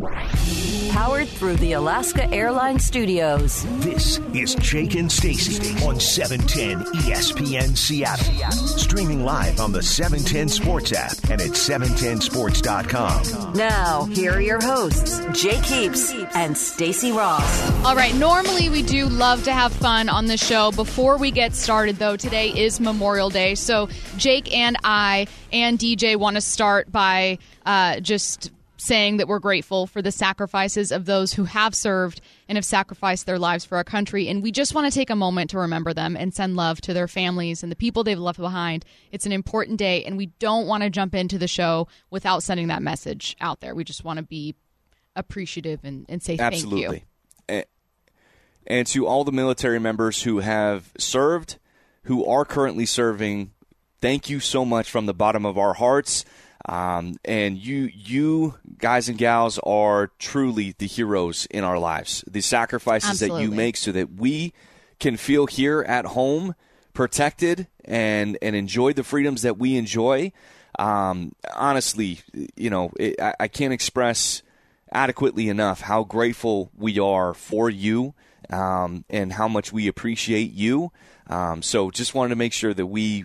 Powered through the Alaska Airlines Studios. This is Jake and Stacy on 710 ESPN Seattle. Streaming live on the 710 Sports app and at 710sports.com. Now, here are your hosts, Jake Heaps and Stacy Ross. All right, normally we do love to have fun on the show. Before we get started, though, today is Memorial Day. So Jake and I and DJ want to start by just saying that we're grateful for the sacrifices of those who have served and have sacrificed their lives for our country. And we just want to take a moment to remember them and send love to their families and the people they've left behind. It's an important day, and we don't want to jump into the show without sending that message out there. We just want to be appreciative and say Absolutely. Thank you. And to all the military members who have served, who are currently serving, thank you so much from the bottom of our hearts. And you guys and gals are truly the heroes in our lives. The sacrifices Absolutely. that you make so that we can feel here at home protected and enjoy the freedoms that we enjoy. Honestly, I can't express adequately enough how grateful we are for you and how much we appreciate you. So just wanted to make sure that we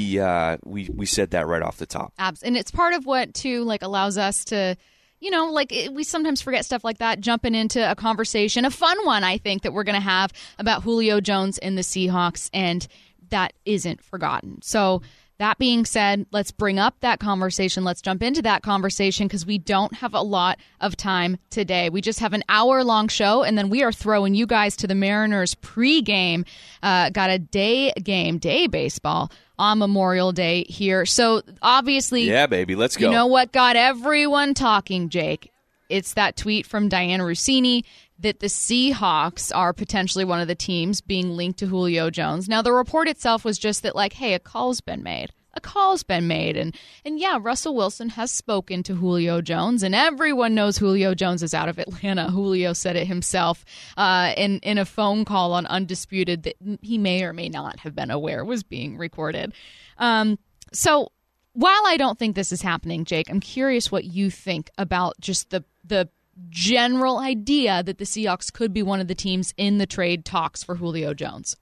said that right off the top. And it's part of what, too, allows us to, we sometimes forget stuff like that, jumping into a conversation, a fun one, I think, that we're going to have about Julio Jones and the Seahawks, and that isn't forgotten. So that being said, let's bring up that conversation. Let's jump into that conversation because we don't have a lot of time today. We just have an hour-long show, and then we are throwing you guys to the Mariners pregame. Got a day baseball on Memorial Day here. So obviously, yeah, baby, let's go. You know what got everyone talking, Jake? It's that tweet from Dianna Russini that the Seahawks are potentially one of the teams being linked to Julio Jones. Now, the report itself was just that, hey, a call's been made. And yeah, Russell Wilson has spoken to Julio Jones, and everyone knows Julio Jones is out of Atlanta. Julio said it himself in a phone call on Undisputed that he may or may not have been aware was being recorded. So while I don't think this is happening, Jake, I'm curious what you think about just the general idea that the Seahawks could be one of the teams in the trade talks for Julio Jones.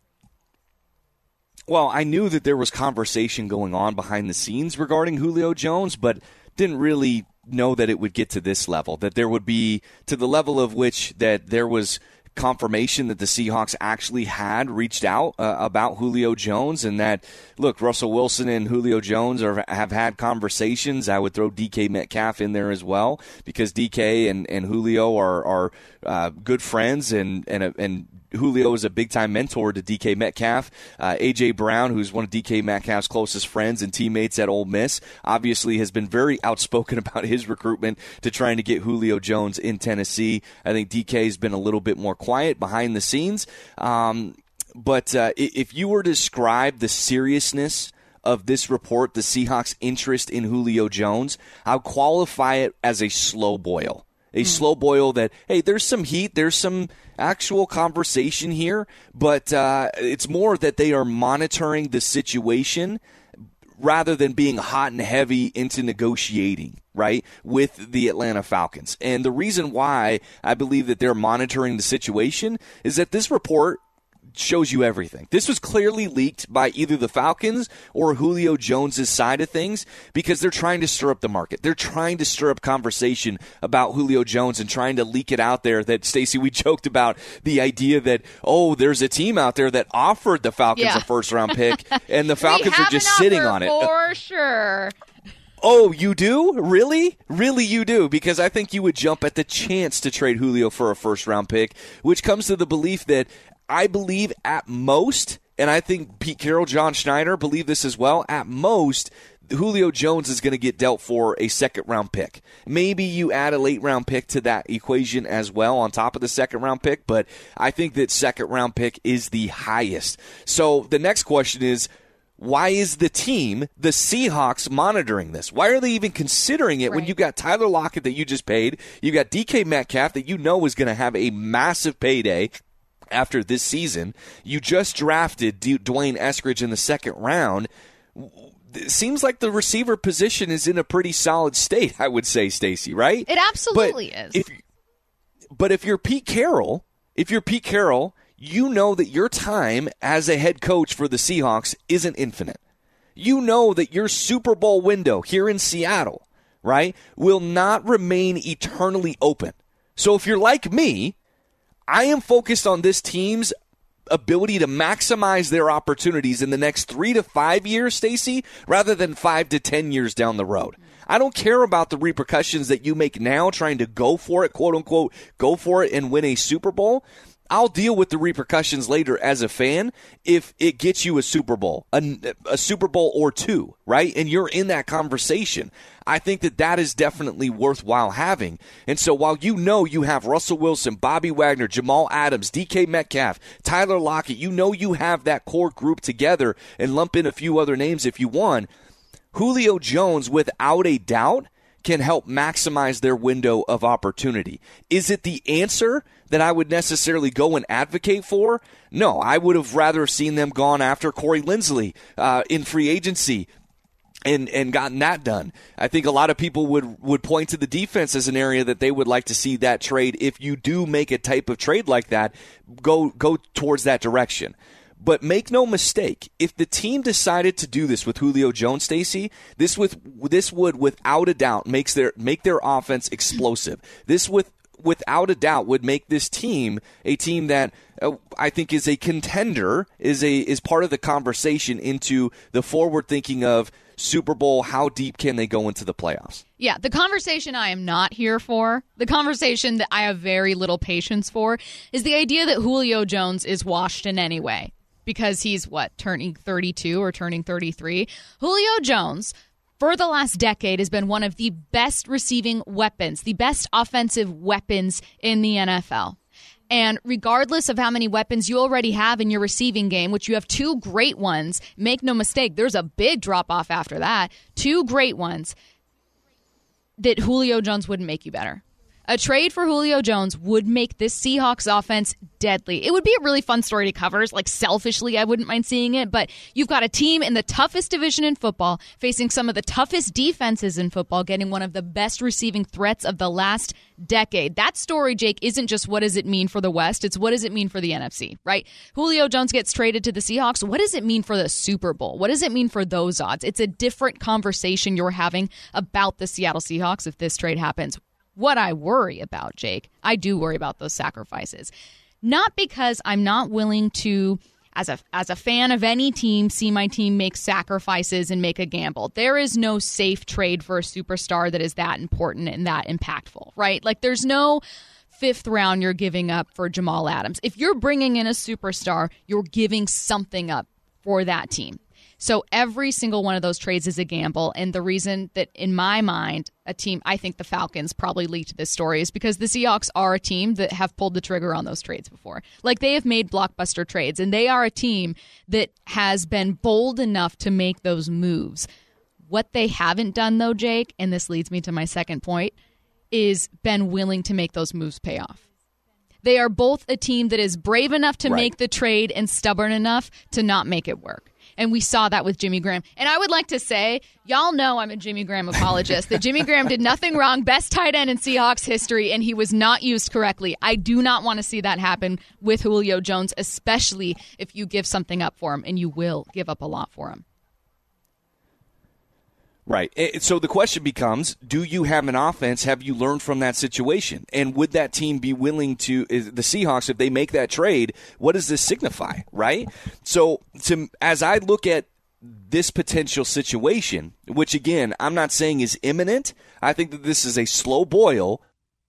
Well, I knew that there was conversation going on behind the scenes regarding Julio Jones, but didn't really know that it would get to this level, that there would be to the level of which that there was confirmation that the Seahawks actually had reached out about Julio Jones, and that, look, Russell Wilson and Julio Jones have had conversations. I would throw DK Metcalf in there as well, because DK and Julio are good friends, and Julio is a big-time mentor to DK Metcalf. A.J. Brown, who's one of DK Metcalf's closest friends and teammates at Ole Miss, obviously has been very outspoken about his recruitment to trying to get Julio Jones in Tennessee. I think DK's been a little bit more quiet behind the scenes. But if you were to describe the seriousness of this report, the Seahawks' interest in Julio Jones, I'll qualify it as a slow boil. A slow boil that, hey, there's some heat, there's some actual conversation here, but it's more that they are monitoring the situation rather than being hot and heavy into negotiating, right, with the Atlanta Falcons. And the reason why I believe that they're monitoring the situation is that this report shows you everything. This was clearly leaked by either the Falcons or Julio Jones' side of things because they're trying to stir up the market. They're trying to stir up conversation about Julio Jones and trying to leak it out there that, Stacey, we joked about the idea that, there's a team out there that offered the Falcons a first-round pick, and the Falcons are just sitting on it. For sure. Oh, you do? Really? Really you do? Because I think you would jump at the chance to trade Julio for a first-round pick, which comes to the belief that I believe at most, and I think Pete Carroll, John Schneider believe this as well, at most, Julio Jones is going to get dealt for a second-round pick. Maybe you add a late-round pick to that equation as well on top of the second-round pick, but I think that second-round pick is the highest. So the next question is, why is the team, the Seahawks, monitoring this? Why are they even considering it when you got Tyler Lockett that you just paid, you got DK Metcalf that you know is going to have a massive payday after this season, you just drafted Dwayne Eskridge in the second round. It seems like the receiver position is in a pretty solid state, I would say, Stacey, right? It absolutely is. But if you're Pete Carroll, you know that your time as a head coach for the Seahawks isn't infinite. You know that your Super Bowl window here in Seattle, right, will not remain eternally open. So if you're like me, I am focused on this team's ability to maximize their opportunities in the next 3 to 5 years, Stacey, rather than 5 to 10 years down the road. I don't care about the repercussions that you make now trying to go for it, quote unquote, go for it and win a Super Bowl. I'll deal with the repercussions later as a fan if it gets you a Super Bowl, a Super Bowl or two, right? And you're in that conversation. I think that is definitely worthwhile having. And so while you know you have Russell Wilson, Bobby Wagner, Jamal Adams, DK Metcalf, Tyler Lockett, you know you have that core group together, and lump in a few other names if you want, Julio Jones, without a doubt, can help maximize their window of opportunity. Is it the answer that I would necessarily go and advocate for? No, I would have rather seen them gone after Corey Linsley in free agency and gotten that done. I think a lot of people would point to the defense as an area that they would like to see that trade. If you do make a type of trade like that, go towards that direction. But make no mistake, if the team decided to do this with Julio Jones, Stacey, this would without a doubt make their offense explosive. This without a doubt would make this team a team that I think is a contender, is part of the conversation into the forward thinking of Super Bowl. How deep can they go into the playoffs? Yeah, the conversation I am not here for, the conversation that I have very little patience for, is the idea that Julio Jones is washed in any way. Because he's, turning 32 or turning 33. Julio Jones, for the last decade, has been one of the best receiving weapons, the best offensive weapons in the NFL. And regardless of how many weapons you already have in your receiving game, which you have two great ones, make no mistake, there's a big drop-off after that, two great ones, that Julio Jones wouldn't make you better. A trade for Julio Jones would make this Seahawks offense deadly. It would be a really fun story to cover. Selfishly, I wouldn't mind seeing it, but you've got a team in the toughest division in football, facing some of the toughest defenses in football, getting one of the best receiving threats of the last decade. That story, Jake, isn't just what does it mean for the West, it's what does it mean for the NFC, right? Julio Jones gets traded to the Seahawks. What does it mean for the Super Bowl? What does it mean for those odds? It's a different conversation you're having about the Seattle Seahawks if this trade happens. What I worry about, Jake, I do worry about those sacrifices. Not because I'm not willing to, as a fan of any team, see my team make sacrifices and make a gamble. There is no safe trade for a superstar that is that important and that impactful, right? There's no fifth round you're giving up for Jamal Adams. If you're bringing in a superstar, you're giving something up for that team. So every single one of those trades is a gamble. And the reason that, in my mind, a team, I think the Falcons probably leaked this story, is because the Seahawks are a team that have pulled the trigger on those trades before. They have made blockbuster trades, and they are a team that has been bold enough to make those moves. What they haven't done, though, Jake, and this leads me to my second point, is been willing to make those moves pay off. They are both a team that is brave enough to make the trade and stubborn enough to not make it work. And we saw that with Jimmy Graham. And I would like to say, y'all know I'm a Jimmy Graham apologist, that Jimmy Graham did nothing wrong, best tight end in Seahawks history, and he was not used correctly. I do not want to see that happen with Julio Jones, especially if you give something up for him, and you will give up a lot for him. Right. So the question becomes, do you have an offense? Have you learned from that situation? And would that team be willing to, the Seahawks, if they make that trade, what does this signify, right? So as I look at this potential situation, which, again, I'm not saying is imminent, I think that this is a slow boil.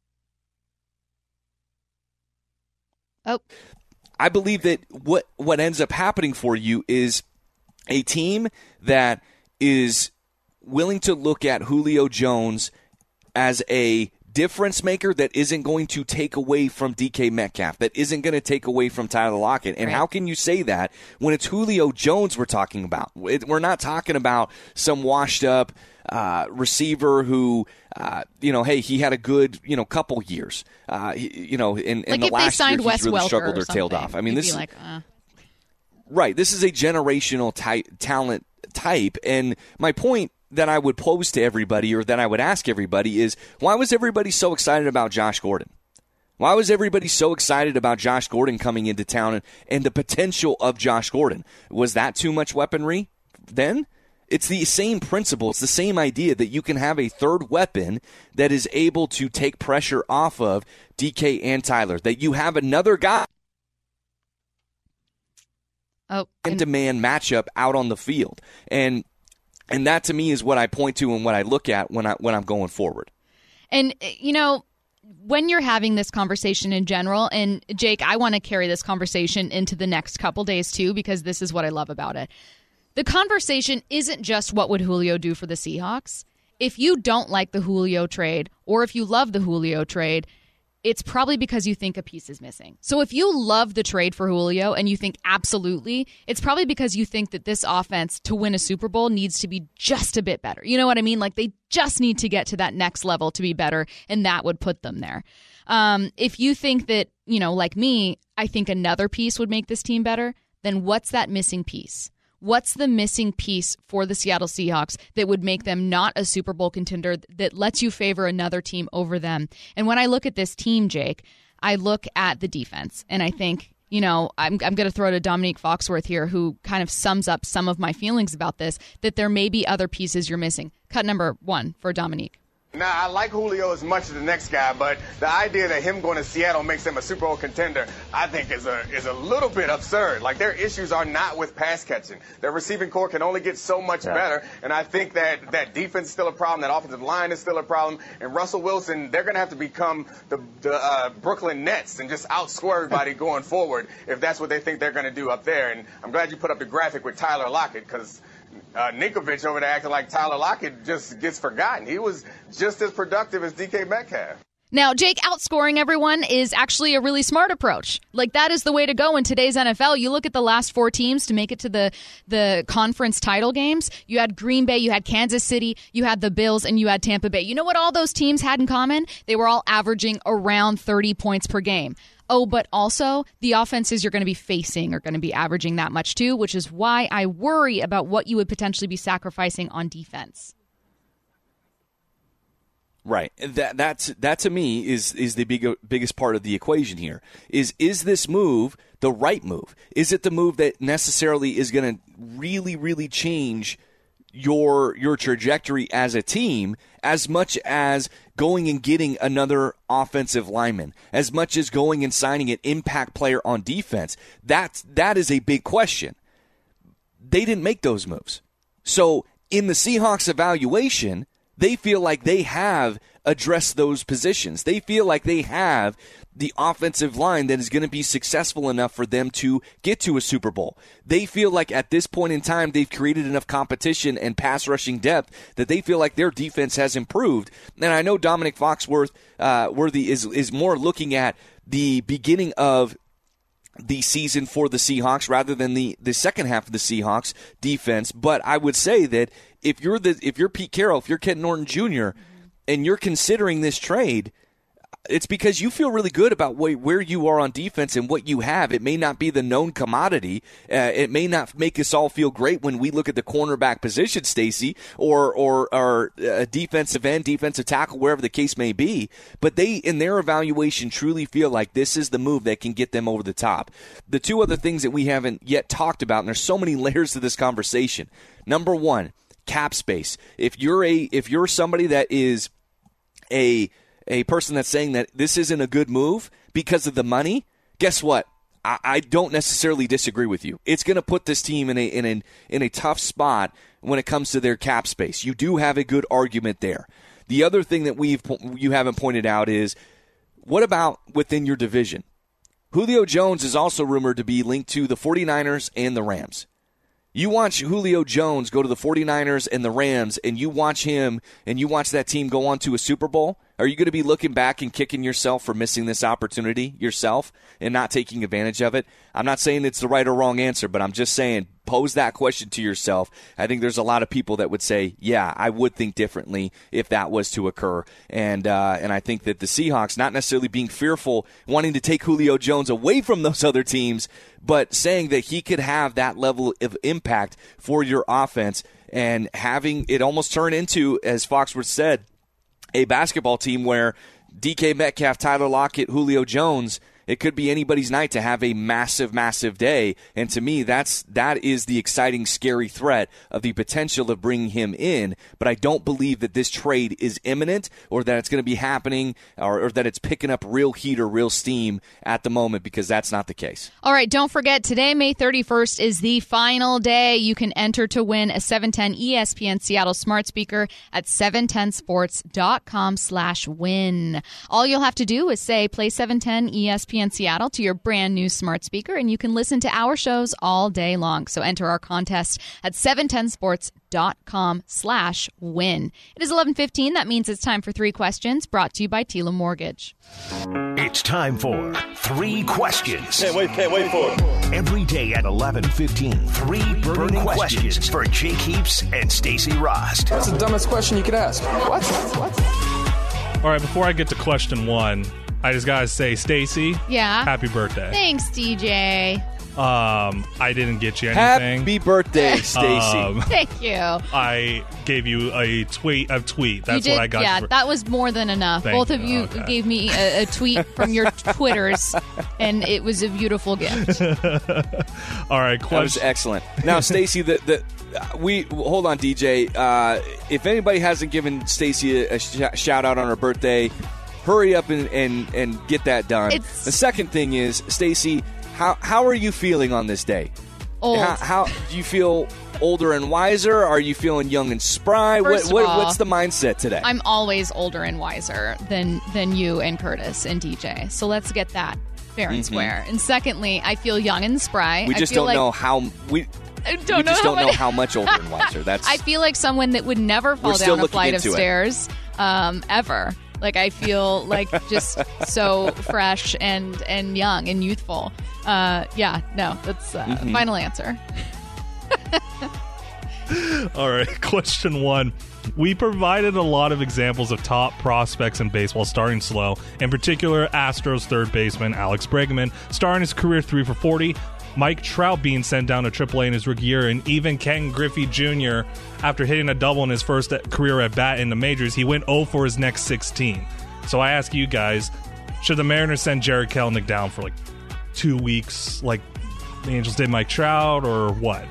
Oh. I believe that what ends up happening for you is a team that is willing to look at Julio Jones as a difference maker that isn't going to take away from DK Metcalf, that isn't going to take away from Tyler Lockett. And how can you say that when it's Julio Jones we're talking about? We're not talking about some washed-up receiver who, hey, he had a good, couple years. In the last year he's really struggled or tailed off. I mean, this is right. This is a generational talent type, and my point that I would pose to everybody, or that I would ask everybody, is why was everybody so excited about Josh Gordon? Why was everybody so excited about Josh Gordon coming into town and the potential of Josh Gordon? Was that too much weaponry then? It's the same principle. It's the same idea that you can have a third weapon that is able to take pressure off of DK and Tyler, that you have another guy man-to-man matchup out on the field. And that to me is what I point to and what I look at when I'm going forward. And, when you're having this conversation in general, and Jake, I want to carry this conversation into the next couple days too, because this is what I love about it. The conversation isn't just what would Julio do for the Seahawks. If you don't like the Julio trade, or if you love the Julio trade, it's probably because you think a piece is missing. So if you love the trade for Julio and you think absolutely, it's probably because you think that this offense to win a Super Bowl needs to be just a bit better. You know what I mean? Like they just need to get to that next level to be better, and that would put them there. If you think that, like me, I think another piece would make this team better, then what's that missing piece? What's the missing piece for the Seattle Seahawks that would make them not a Super Bowl contender, that lets you favor another team over them? And when I look at this team, Jake, I look at the defense, and I think, I'm going to throw to Dominique Foxworth here, who kind of sums up some of my feelings about this, that there may be other pieces you're missing. Cut number 1 for Dominique. Now, I like Julio as much as the next guy, but the idea that him going to Seattle makes him a Super Bowl contender, I think is a little bit absurd. Like, their issues are not with pass catching. Their receiving core can only get so much better, and I think that defense is still a problem, that offensive line is still a problem, and Russell Wilson, they're going to have to become the Brooklyn Nets and just outscore everybody going forward if that's what they think they're going to do up there. And I'm glad you put up the graphic with Tyler Lockett, because Ninkovich over there acting like Tyler Lockett just gets forgotten. He was just as productive as DK Metcalf. Now, Jake, outscoring everyone is actually a really smart approach. Like, that is the way to go in today's NFL. You look at the last 4 teams to make it to the conference title games. You had Green Bay, you had Kansas City, you had the Bills, and you had Tampa Bay. You know what all those teams had in common? They were all averaging around 30 points per game. Oh, but also the offenses you're going to be facing are going to be averaging that much too, which is why I worry about what you would potentially be sacrificing on defense. Right. That to me is the biggest part of the equation here. Is this move the right move? Is it the move that necessarily is going to really, really change your trajectory as a team, as much as going and getting another offensive lineman, as much as going and signing an impact player on defense? That is a big question. They didn't make those moves. So in the Seahawks evaluation, they feel like they have addressed those positions. They feel like they have the offensive line that is going to be successful enough for them to get to a Super Bowl. They feel like at this point in time they've created enough competition and pass rushing depth that they feel like their defense has improved. And I know Dominic Foxworth is more looking at the beginning of the season for the Seahawks rather than the second half of the Seahawks defense. But I would say that if you're Pete Carroll, if you're Ken Norton Jr., and you're considering this trade, it's because you feel really good about where you are on defense and what you have. It may not be the known commodity. It may not make us all feel great when we look at the cornerback position, Stacey, or defensive end, defensive tackle, wherever the case may be. But they, in their evaluation, truly feel like this is the move that can get them over the top. The 2 other things that we haven't yet talked about, and there's so many layers to this conversation. Number 1, cap space. If you're somebody that is a person that's saying that this isn't a good move because of the money, guess what? I don't necessarily disagree with you. It's going to put this team in a tough spot when it comes to their cap space. You do have a good argument there. The other thing that you haven't pointed out is, what about within your division? Julio Jones is also rumored to be linked to the 49ers and the Rams. You watch Julio Jones go to the 49ers and the Rams, and you watch him and you watch that team go on to a Super Bowl. Are you going to be looking back and kicking yourself for missing this opportunity yourself and not taking advantage of it? I'm not saying it's the right or wrong answer, but I'm just saying pose that question to yourself. I think there's a lot of people that would say, yeah, I would think differently if that was to occur. And I think that the Seahawks, not necessarily being fearful, wanting to take Julio Jones away from those other teams, but saying that he could have that level of impact for your offense and having it almost turn into, as Foxworth said, a basketball team where DK Metcalf, Tyler Lockett, Julio Jones, it could be anybody's night to have a massive, massive day. And to me, that is the exciting, scary threat of the potential of bringing him in. But I don't believe that this trade is imminent or that it's going to be happening or that it's picking up real heat or real steam at the moment, because that's not the case. All right, don't forget, today, May 31st, is the final day. You can enter to win a 710 ESPN Seattle smart speaker at 710sports.com/win. All you'll have to do is say, play 710 ESPN Seattle to your brand new smart speaker, and you can listen to our shows all day long. So enter our contest at 710sports.com/win. It is 11:15. That means it's time for 3 questions, brought to you by Tila Mortgage. It's time for 3 questions. Can't wait for it. Every day at 11:15, 3 burning questions for Jake Heaps and Stacey Rost. That's the dumbest question you could ask. What? All right, before I get to question 1, I just gotta say, Stacey, Yeah. happy birthday. Thanks, DJ. I didn't get you anything. Happy birthday, Stacey. Thank you. I gave you a tweet. That's You did, what I got. yeah, that was more than enough. Thank Both of you. you Okay. gave me a tweet from your Twitters, and it was a beautiful gift. All right, That was question. excellent. Now, Stacey, we hold on, DJ. If anybody hasn't given Stacey a shout out on her birthday, hurry up and get that done. The second thing is, Stacey, how are you feeling on this day? Old. How do you feel? Older and wiser? Are you feeling young and spry? First of all, What's the mindset today? I'm always older and wiser than you and Curtis and DJ. So let's get that fair and square. And secondly, I feel young and spry. We just don't know how we. I We don't just don't know many- how much older and wiser. That's. I feel like someone that would never fall We're still down a looking flight of into it. stairs ever. Like, I feel like just so fresh and young and youthful. That's final answer. All right, question 1. We provided a lot of examples of top prospects in baseball starting slow. In particular, Astros third baseman Alex Bregman starting his career 3 for 40. Mike Trout being sent down to AAA in his rookie year, and even Ken Griffey Jr., after hitting a double in his first career at bat in the majors, he went 0 for his next 16. So I ask you guys, should the Mariners send Jared Kelenic down for like 2 weeks like the Angels did Mike Trout, or what?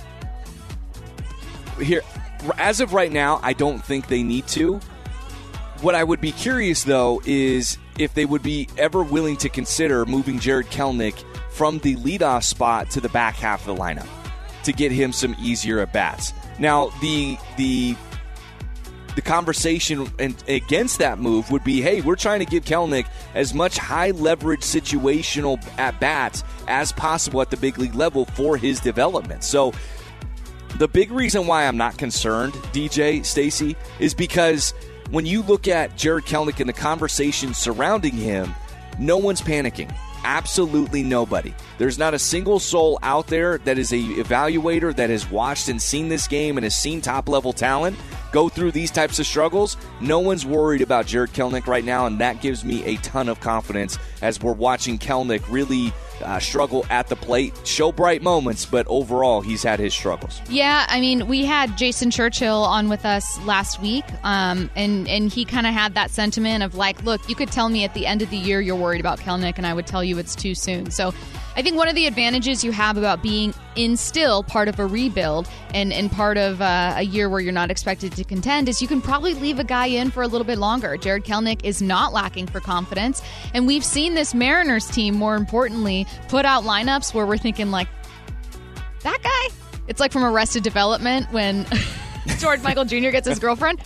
Here, as of right now, I don't think they need to. What I would be curious, though, is if they would be ever willing to consider moving Jared Kelenic from the leadoff spot to the back half of the lineup to get him some easier at-bats. Now, the conversation against that move would be, hey, we're trying to give Kelenic as much high-leverage situational at-bats as possible at the big league level for his development. So the big reason why I'm not concerned, DJ, Stacey, is because when you look at Jared Kelenic and the conversation surrounding him, no one's panicking. Absolutely nobody. There's not a single soul out there that is a evaluator that has watched and seen this game and has seen top-level talent go through these types of struggles. No one's worried about Jared Kelenic right now, and that gives me a ton of confidence as we're watching Kelenic really struggle at the plate, show bright moments, but overall he's had his struggles. Yeah, I mean, we had Jason Churchill on with us last week, and he kind of had that sentiment of like, look, you could tell me at the end of the year you're worried about Kelenic, and I would tell you it's too soon. So I think one of the advantages you have about being still part of a rebuild and part of a year where you're not expected to contend is you can probably leave a guy in for a little bit longer. Jared Kelenic is not lacking for confidence, and we've seen this Mariners team, more importantly, put out lineups where we're thinking like, that guy? It's like from Arrested Development when George Michael Jr. gets his girlfriend.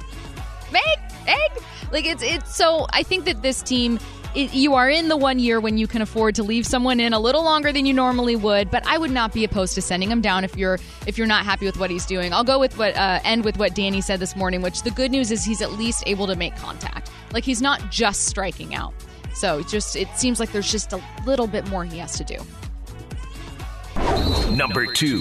Like it's so I think that this team, you are in the 1 year when you can afford to leave someone in a little longer than you normally would, but I would not be opposed to sending him down if you're not happy with what he's doing. I'll go with end with what Danny said this morning, which the good news is he's at least able to make contact. Like, he's not just striking out. So it seems like there's just a little bit more he has to do. Number 2.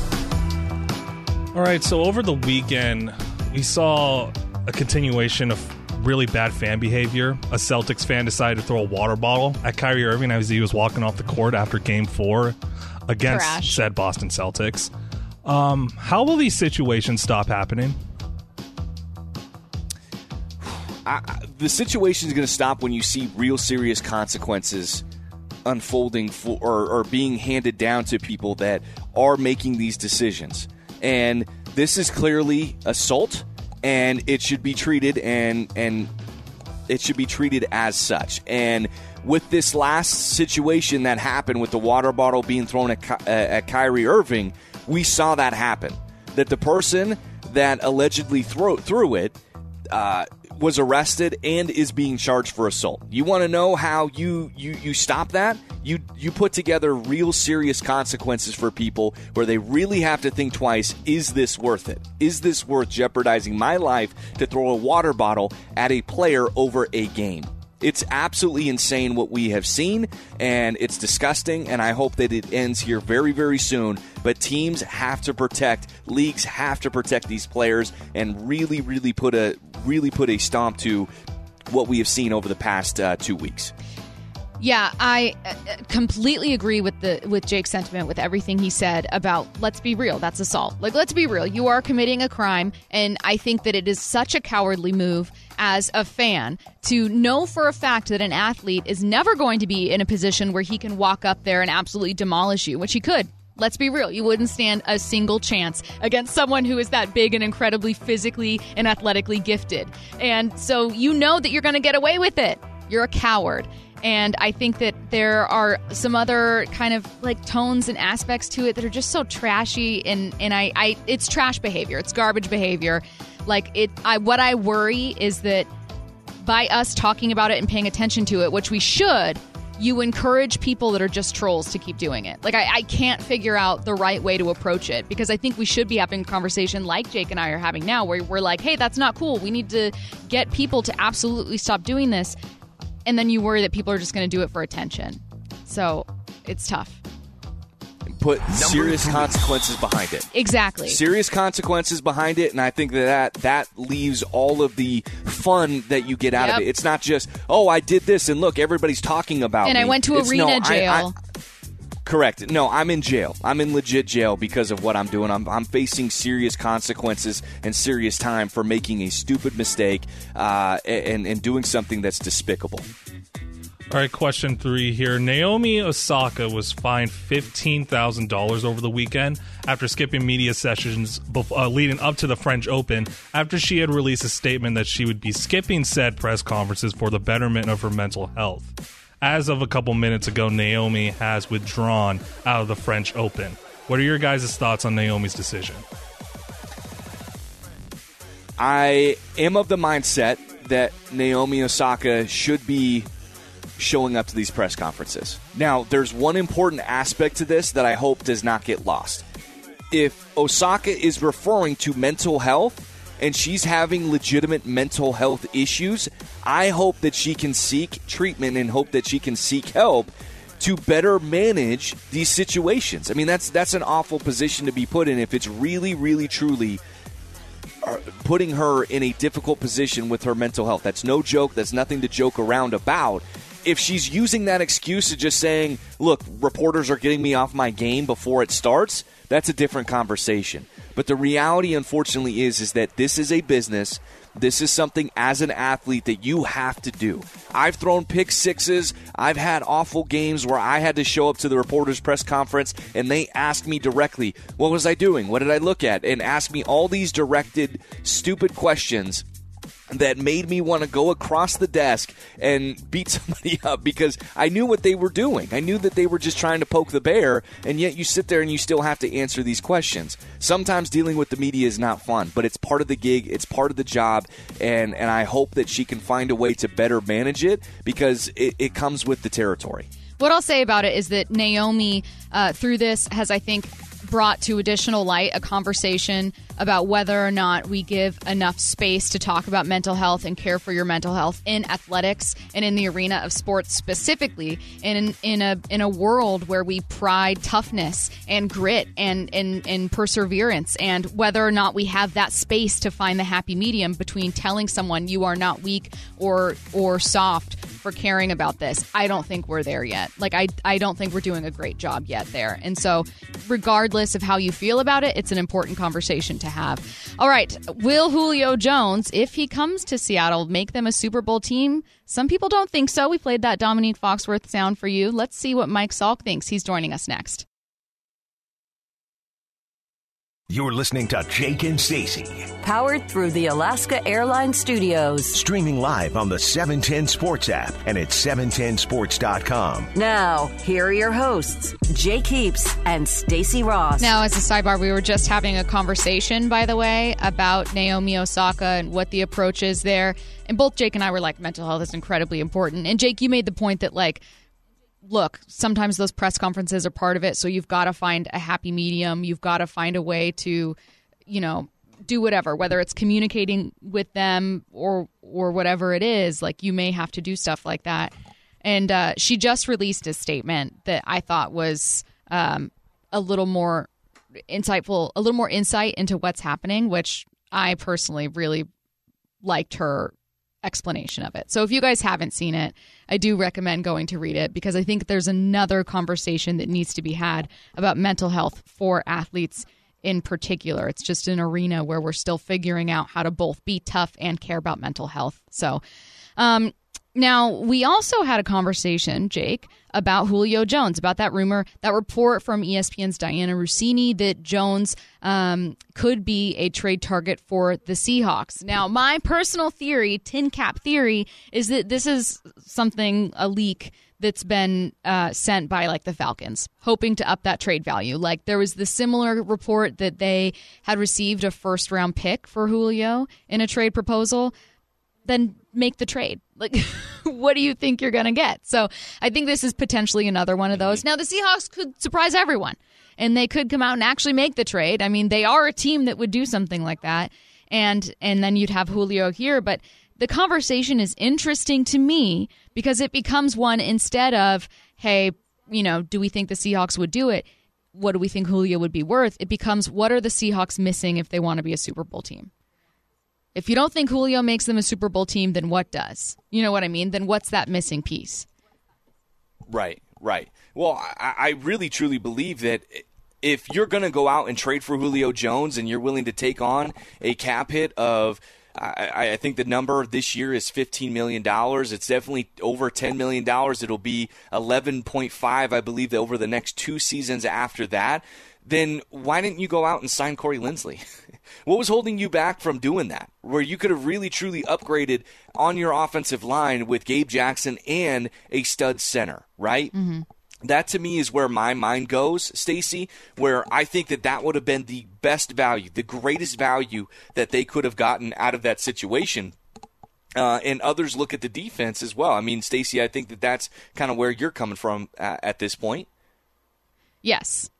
All right, so over the weekend, we saw a continuation of really bad fan behavior. A Celtics fan decided to throw a water bottle at Kyrie Irving as he was walking off the court after Game 4 against said Boston Celtics. How will these situations stop happening? the situation is going to stop when you see real serious consequences unfolding or being handed down to people that are making these decisions. And this is clearly assault, and it should be treated and it should be treated as such. And with this last situation that happened with the water bottle being thrown at Kyrie Irving, we saw that happen. That the person that allegedly threw it was arrested and is being charged for assault. You want to know how you stop that? You put together real serious consequences for people where they really have to think twice, is this worth it? Is this worth jeopardizing my life to throw a water bottle at a player over a game? It's absolutely insane what we have seen, and it's disgusting, and I hope that it ends here very, very soon. But teams have to protect, leagues have to protect these players and really, really put a stomp to what we have seen over the past 2 weeks. Yeah, I completely agree with Jake's sentiment, with everything he said about, let's be real, that's assault. Like, let's be real, you are committing a crime, and I think that it is such a cowardly move as a fan to know for a fact that an athlete is never going to be in a position where he can walk up there and absolutely demolish you, which he could. Let's be real. You wouldn't stand a single chance against someone who is that big and incredibly physically and athletically gifted. And so you know that you're going to get away with it. You're a coward. And I think that there are some other kind of like tones and aspects to it that are just so trashy, and it's trash behavior. It's garbage behavior. Like what I worry is that by us talking about it and paying attention to it, which we should, you encourage people that are just trolls to keep doing it. Like, I can't figure out the right way to approach it, because I think we should be having a conversation like Jake and I are having now, where we're like, hey, that's not cool. We need to get people to absolutely stop doing this. And then you worry that people are just going to do it for attention. So it's tough. Put serious consequences behind it. Exactly. Serious consequences behind it, and I think that leaves all of the fun that you get out of it. It's not just, oh, I did this, and look, everybody's talking about me. And I went to arena jail. Correct. No, I'm in jail. I'm in legit jail because of what I'm doing. I'm facing serious consequences and serious time for making a stupid mistake and doing something that's despicable. All right, question 3 here. Naomi Osaka was fined $15,000 over the weekend after skipping media sessions leading up to the French Open, after she had released a statement that she would be skipping said press conferences for the betterment of her mental health. As of a couple minutes ago, Naomi has withdrawn out of the French Open. What are your guys' thoughts on Naomi's decision? I am of the mindset that Naomi Osaka should be showing up to these press conferences. Now, there's one important aspect to this that I hope does not get lost. If Osaka is referring to mental health and she's having legitimate mental health issues, I hope that she can seek treatment and hope that she can seek help to better manage these situations. I mean, that's an awful position to be put in if it's really, really, truly putting her in a difficult position with her mental health. That's no joke. That's nothing to joke around about. If she's using that excuse of just saying, look, reporters are getting me off my game before it starts, that's a different conversation. But the reality, unfortunately, is that this is a business. This is something as an athlete that you have to do. I've thrown pick sixes. I've had awful games where I had to show up to the reporter's press conference and they asked me directly, what was I doing? What did I look at? And asked me all these directed, stupid questions that made me want to go across the desk and beat somebody up because I knew what they were doing. I knew that they were just trying to poke the bear, and yet you sit there and you still have to answer these questions. Sometimes dealing with the media is not fun, but it's part of the gig, it's part of the job, and I hope that she can find a way to better manage it because it comes with the territory. What I'll say about it is that Naomi, through this, has, I think, brought to additional light a conversation about whether or not we give enough space to talk about mental health and care for your mental health in athletics and in the arena of sports specifically, and in a world where we pride toughness and grit and perseverance, and whether or not we have that space to find the happy medium between telling someone you are not weak or soft for caring about this. I don't think we're there yet. Like, I don't think we're doing a great job yet there. And so regardless of how you feel about it, it's an important conversation to have. All right. Will Julio Jones, if he comes to Seattle, make them a Super Bowl team? Some people don't think so. We played that Dominique Foxworth sound for you. Let's see what Mike Salk thinks. He's joining us next. You're listening to Jake and Stacey. Powered through the Alaska Airlines Studios. Streaming live on the 710 Sports app and at 710sports.com. Now, here are your hosts, Jake Heaps and Stacey Ross. Now, as a sidebar, we were just having a conversation, by the way, about Naomi Osaka and what the approach is there. And both Jake and I were like, mental health is incredibly important. And Jake, you made the point that, like, look, sometimes those press conferences are part of it, so you've got to find a happy medium. You've got to find a way to, do whatever, whether it's communicating with them or whatever it is. Like, you may have to do stuff like that. And she just released a statement that I thought was a little more insightful, a little more insight into what's happening, which I personally really liked her explanation of it. So if you guys haven't seen it, I do recommend going to read it, because I think there's another conversation that needs to be had about mental health for athletes in particular. It's just an arena where we're still figuring out how to both be tough and care about mental health. So now, we also had a conversation, Jake, about Julio Jones, about that rumor, that report from ESPN's Diana Russini that Jones could be a trade target for the Seahawks. Now, my personal theory, tin cap theory, is that this is a leak that's been sent by, like, the Falcons, hoping to up that trade value. Like, there was the similar report that they had received a first-round pick for Julio in a trade proposal. Then make the trade. Like, what do you think you're going to get? So I think this is potentially another one of those. Now, the Seahawks could surprise everyone, and they could come out and actually make the trade. I mean, they are a team that would do something like that, and then you'd have Julio here. But the conversation is interesting to me because it becomes one, instead of, hey, do we think the Seahawks would do it? What do we think Julio would be worth? It becomes, what are the Seahawks missing if they want to be a Super Bowl team? If you don't think Julio makes them a Super Bowl team, then what does? You know what I mean? Then what's that missing piece? Right. Well, I really, truly believe that if you're going to go out and trade for Julio Jones and you're willing to take on a cap hit of, I think the number this year is $15 million. It's definitely over $10 million. It'll be 11.5, I believe, over the next 2 seasons after that. Then why didn't you go out and sign Corey Linsley? What was holding you back from doing that, where you could have really, truly upgraded on your offensive line with Gabe Jackson and a stud center, right? Mm-hmm. That, to me, is where my mind goes, Stacey, where I think that would have been the best value, the greatest value that they could have gotten out of that situation. And others look at the defense as well. I mean, Stacey, I think that's kind of where you're coming from at this point. Yes.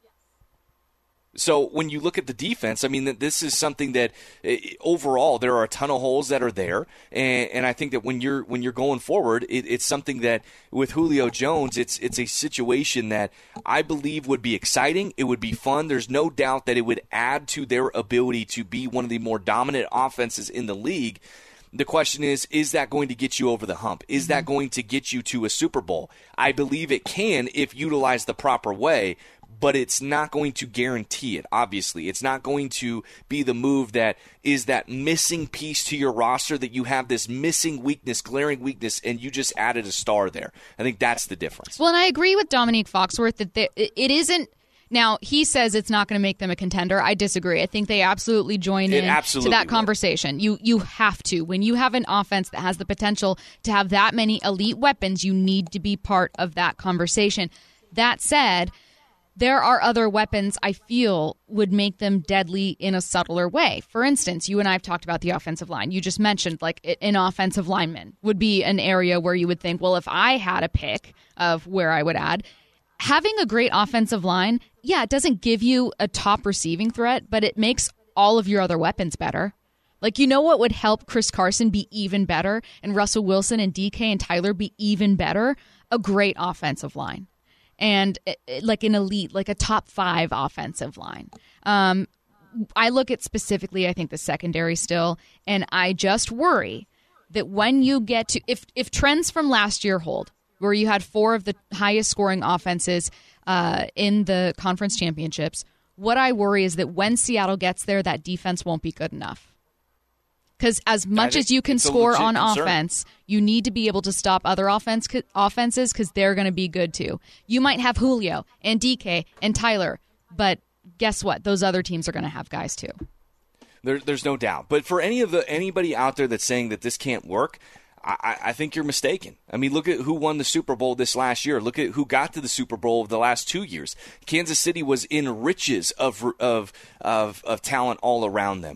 So when you look at the defense, I mean, this is something that overall there are a ton of holes that are there, and I think that when you're going forward, it's something that with Julio Jones, it's a situation that I believe would be exciting. It would be fun. There's no doubt that it would add to their ability to be one of the more dominant offenses in the league. The question is that going to get you over the hump? Is that going to get you to a Super Bowl? I believe it can if utilized the proper way. But it's not going to guarantee it, obviously. It's not going to be the move that is that missing piece to your roster, that you have this missing weakness, glaring weakness, and you just added a star there. I think that's the difference. Well, and I agree with Dominique Foxworth that it isn't. Now, he says it's not going to make them a contender. I disagree. I think they absolutely join in to that conversation. You have to. When you have an offense that has the potential to have that many elite weapons, you need to be part of that conversation. That said, there are other weapons I feel would make them deadly in a subtler way. For instance, you and I have talked about the offensive line. You just mentioned, like, an offensive lineman would be an area where you would think, well, if I had a pick of where I would add, having a great offensive line, yeah, it doesn't give you a top receiving threat, but it makes all of your other weapons better. Like, you know what would help Chris Carson be even better and Russell Wilson and DK and Tyler be even better? A great offensive line. And like an elite, like a top 5 offensive line. I look at specifically, I think, the secondary still, and I just worry that when you get to if trends from last year hold, where you had 4 of the highest scoring offenses in the conference championships, what I worry is that when Seattle gets there, that defense won't be good enough. Because as much as you can score on offense, you need to be able to stop other offenses because they're going to be good too. You might have Julio and DK and Tyler, but guess what? Those other teams are going to have guys too. There's no doubt. But for anybody out there that's saying that this can't work, I think you're mistaken. I mean, look at who won the Super Bowl this last year. Look at who got to the Super Bowl of the last 2 years. Kansas City was in riches of talent all around them.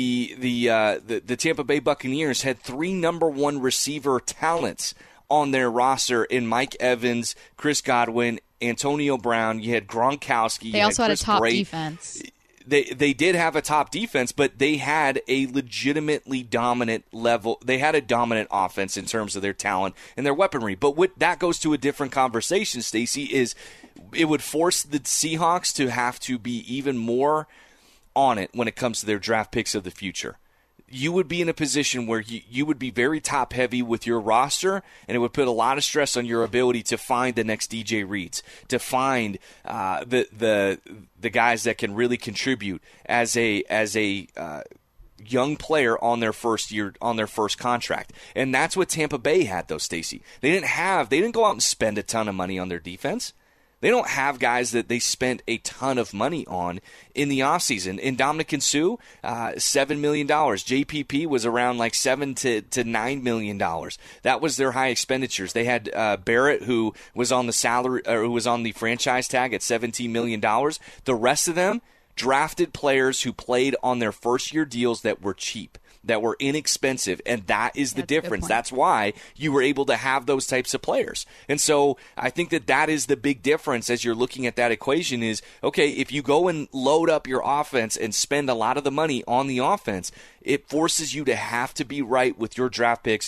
The Tampa Bay Buccaneers had 3 number 1 receiver talents on their roster in Mike Evans, Chris Godwin, Antonio Brown. You had Gronkowski. They also had a top defense. They did have a top defense, but they had a legitimately dominant level. They had a dominant offense in terms of their talent and their weaponry. But what that goes to a different conversation, Stacey, is it would force the Seahawks to have to be even more on it when it comes to their draft picks of the future. You would be in a position where you would be very top-heavy with your roster, and it would put a lot of stress on your ability to find the next DJ Reeds, to find the guys that can really contribute as a young player on their first year, on their first contract. And that's what Tampa Bay had, though, Stacey. They didn't go out and spend a ton of money on their defense. They don't have guys that they spent a ton of money on in the offseason. In Ndamukong Suh, $7 million. JPP was around like $7 to $9 million. That was their high expenditures. They had Barrett, who was on the salary, or who was on the franchise tag at $17 million. The rest of them drafted players who played on their first-year deals that were cheap, that were inexpensive, and that is the difference. That's why you were able to have those types of players. And so I think that is the big difference as you're looking at that equation is, okay, if you go and load up your offense and spend a lot of the money on the offense, it forces you to have to be right with your draft picks.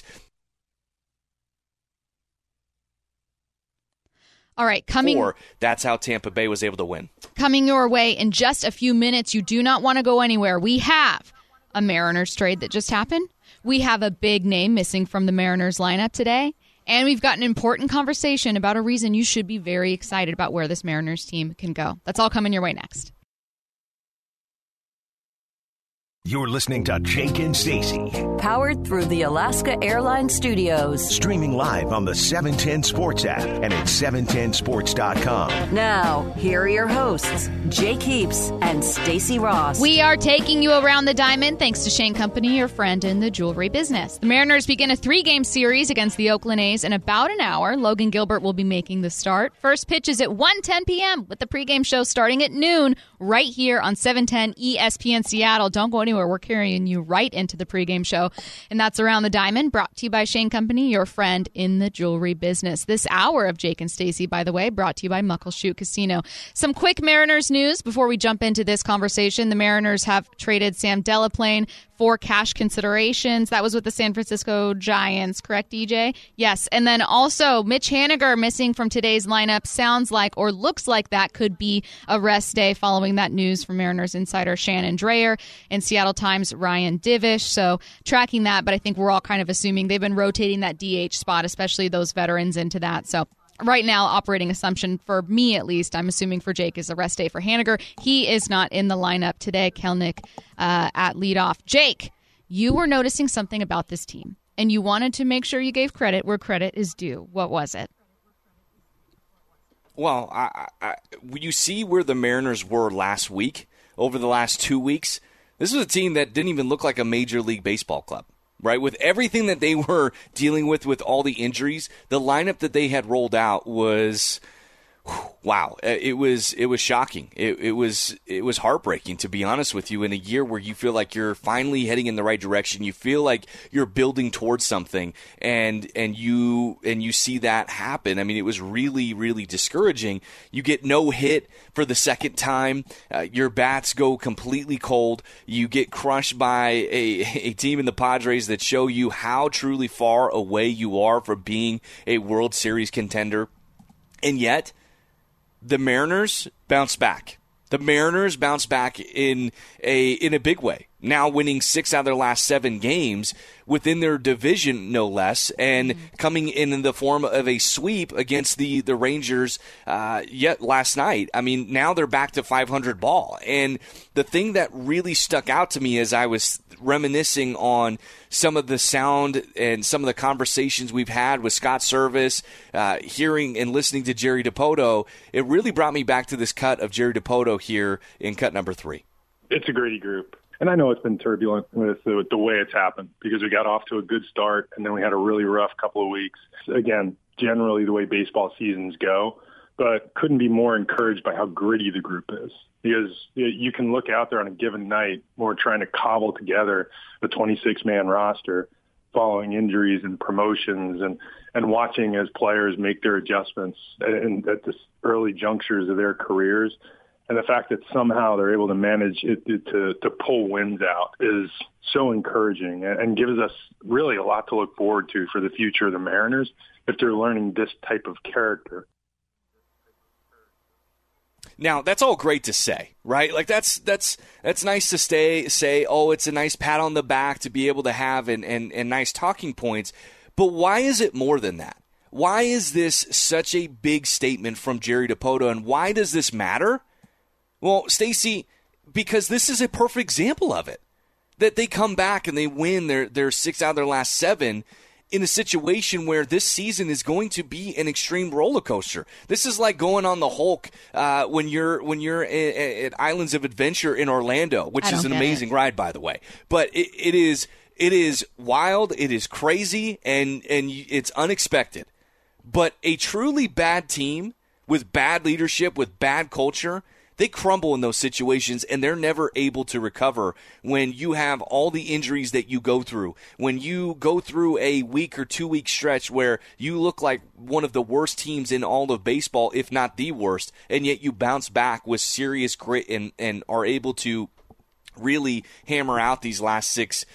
All right, that's how Tampa Bay was able to win. Coming your way in just a few minutes. You do not want to go anywhere. We have a Mariners trade that just happened. We have a big name missing from the Mariners lineup today. And we've got an important conversation about a reason you should be very excited about where this Mariners team can go. That's all coming your way next. You're listening to Jake and Stacey. Powered through the Alaska Airlines Studios. Streaming live on the 710 Sports app and at 710sports.com. Now, here are your hosts, Jake Heaps and Stacey Ross. We are taking you around the diamond thanks to Shane Company, your friend in the jewelry business. The Mariners begin a 3-game series against the Oakland A's in about an hour. Logan Gilbert will be making the start. First pitch is at 1:10 p.m. with the pregame show starting at noon right here on 710 ESPN Seattle. Don't go anywhere. We're carrying you right into the pregame show. And that's Around the Diamond, brought to you by Shane Company, your friend in the jewelry business. This hour of Jake and Stacey, by the way, brought to you by Muckleshoot Casino. Some quick Mariners news before we jump into this conversation. The Mariners have traded Sam Delaplane for cash considerations. That was with the San Francisco Giants, correct, DJ? Yes. And then also Mitch Haniger missing from today's lineup. Sounds like, or looks like, that could be a rest day following that news from Mariners insider Shannon Drayer and Seattle Times Ryan Divish. So tracking that, but I think we're all kind of assuming they've been rotating that DH spot, especially those veterans, into that. So right now, operating assumption for me, at least, I'm assuming for Jake, is a rest day for Haniger. He is not in the lineup today. Kelnick at leadoff. Jake, you were noticing something about this team, and you wanted to make sure you gave credit where credit is due. What was it? Well, you see where the Mariners were last week, over the last 2 weeks. This was a team that didn't even look like a Major League Baseball club. Right, with everything that they were dealing with all the injuries, the lineup that they had rolled out was, wow, it was shocking. It was heartbreaking, to be honest with you, in a year where you feel like you're finally heading in the right direction. You feel like you're building towards something, and you see that happen. I mean, it was really, really discouraging. You get no hit for the second time. Your bats go completely cold. You get crushed by a team in the Padres that show you how truly far away you are from being a World Series contender. And yet, the Mariners bounce back. The Mariners bounce back in a big way. now winning 6 out of their last 7 games within their division, no less, and coming in the form of a sweep against the Rangers yet last night. I mean, now they're back to 500 ball. And the thing that really stuck out to me as I was reminiscing on some of the sound and some of the conversations we've had with Scott Servais, hearing and listening to Jerry Dipoto, it really brought me back to this cut of Jerry Dipoto here in cut number 3. It's a Grady group. And I know it's been turbulent with the way it's happened because we got off to a good start and then we had a really rough couple of weeks. Again, generally the way baseball seasons go, but couldn't be more encouraged by how gritty the group is. Because you can look out there on a given night when we're trying to cobble together the 26-man roster following injuries and promotions and watching as players make their adjustments and at this early junctures of their careers. And the fact that somehow they're able to manage it to pull wins out is so encouraging and gives us really a lot to look forward to for the future of the Mariners if they're learning this type of character. Now, that's all great to say, right? Like that's nice to say, oh, it's a nice pat on the back to be able to have and nice talking points. But why is it more than that? Why is this such a big statement from Jerry Dipoto, and why does this matter? Well, Stacey, because this is a perfect example of it. That they come back and they win their 6 out of their last 7 in a situation where this season is going to be an extreme roller coaster. This is like going on the Hulk when you're at Islands of Adventure in Orlando, which is an amazing ride, by the way. But it is wild, it is crazy, and it's unexpected. But a truly bad team with bad leadership, with bad culture, they crumble in those situations, and they're never able to recover when you have all the injuries that you go through. When you go through a week or 2 week stretch where you look like one of the worst teams in all of baseball, if not the worst, and yet you bounce back with serious grit and are able to really hammer out these last six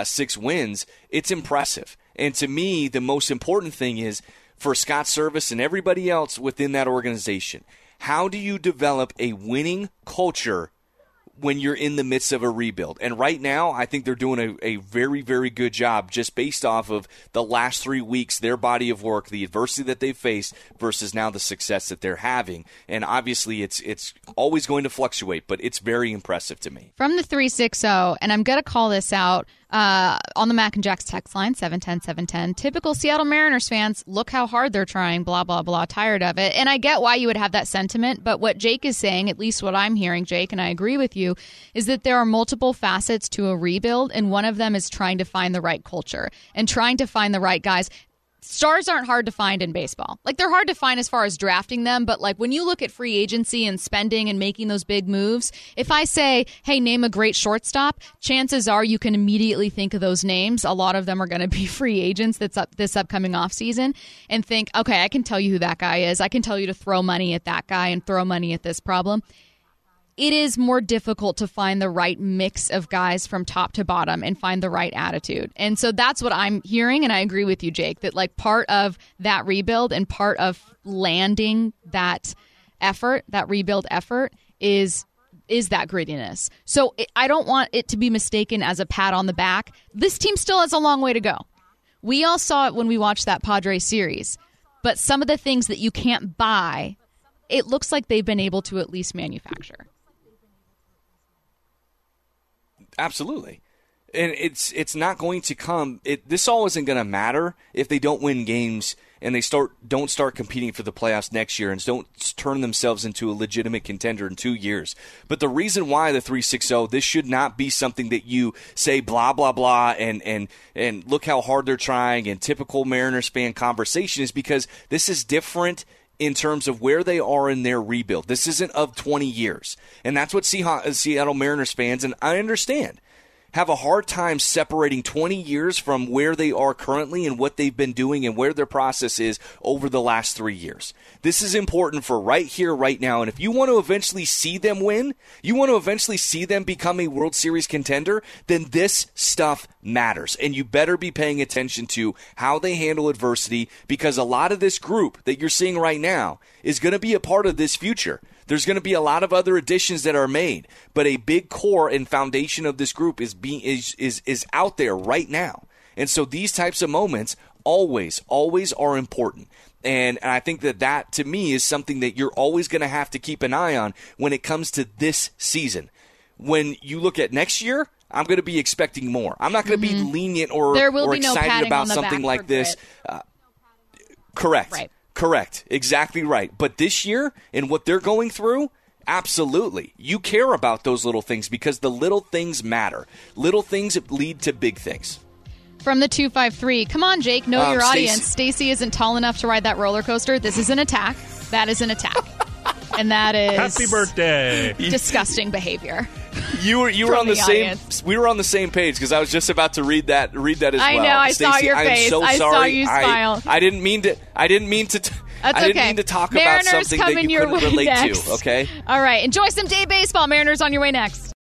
wins, it's impressive. And to me, the most important thing is for Scott Servais and everybody else within that organization, how do you develop a winning culture when you're in the midst of a rebuild? And right now, I think they're doing a very, very good job just based off of the last 3 weeks, their body of work, the adversity that they've faced versus now the success that they're having. And obviously, it's always going to fluctuate, but it's very impressive to me. From the 360, and I'm going to call this out, on the Mac and Jack's text line, 710-710, typical Seattle Mariners fans, look how hard they're trying, blah, blah, blah, tired of it. And I get why you would have that sentiment, but what Jake is saying, at least what I'm hearing, Jake, and I agree with you, is that there are multiple facets to a rebuild, and one of them is trying to find the right culture and trying to find the right guys. Stars aren't hard to find in baseball. Like, they're hard to find as far as drafting them, but like when you look at free agency and spending and making those big moves, if I say, hey, name a great shortstop, chances are you can immediately think of those names. A lot of them are going to be free agents this upcoming offseason, and think, okay, I can tell you who that guy is. I can tell you to throw money at that guy and throw money at this problem. It is more difficult to find the right mix of guys from top to bottom and find the right attitude. And so that's what I'm hearing, and I agree with you, Jake, that like part of that rebuild and part of landing that effort, that rebuild effort, is that grittiness. So I don't want it to be mistaken as a pat on the back. This team still has a long way to go. We all saw it when we watched that Padres series, but some of the things that you can't buy, it looks like they've been able to at least manufacture. Absolutely. And it's not going to come. This all isn't going to matter if they don't win games and they don't start competing for the playoffs next year and don't turn themselves into a legitimate contender in 2 years. But the reason why the 360, this should not be something that you say blah blah blah and look how hard they're trying and typical Mariners fan conversation is because this is different in terms of where they are in their rebuild. This isn't of 20 years. And that's what Seattle Mariners fans, and I understand, have a hard time separating 20 years from where they are currently and what they've been doing and where their process is over the last 3 years. This is important for right here, right now. And if you want to eventually see them win, you want to eventually see them become a World Series contender, then this stuff matters. And you better be paying attention to how they handle adversity, because a lot of this group that you're seeing right now is going to be a part of this future. There's going to be a lot of other additions that are made, but a big core and foundation of this group is out there right now. And so these types of moments always are important. And I think that to me is something that you're always going to have to keep an eye on when it comes to this season. When you look at next year, I'm going to be expecting more. I'm not going to be lenient or excited about something like this. Correct. Right. Correct. Exactly right. But this year and what they're going through, absolutely. You care about those little things because the little things matter. Little things lead to big things. From the 253, come on, Jake, know your audience. Stacey isn't tall enough to ride that roller coaster. This is an attack. That is an attack. And that is happy birthday. Disgusting behavior. You were on the same. We were on the same page because I was just about to read that as well. I know. I Stacey, saw your face. So I saw you smile. I didn't mean to. I didn't mean to talk about something that you couldn't relate to. Okay. All right. Enjoy some day baseball. Mariners on your way next.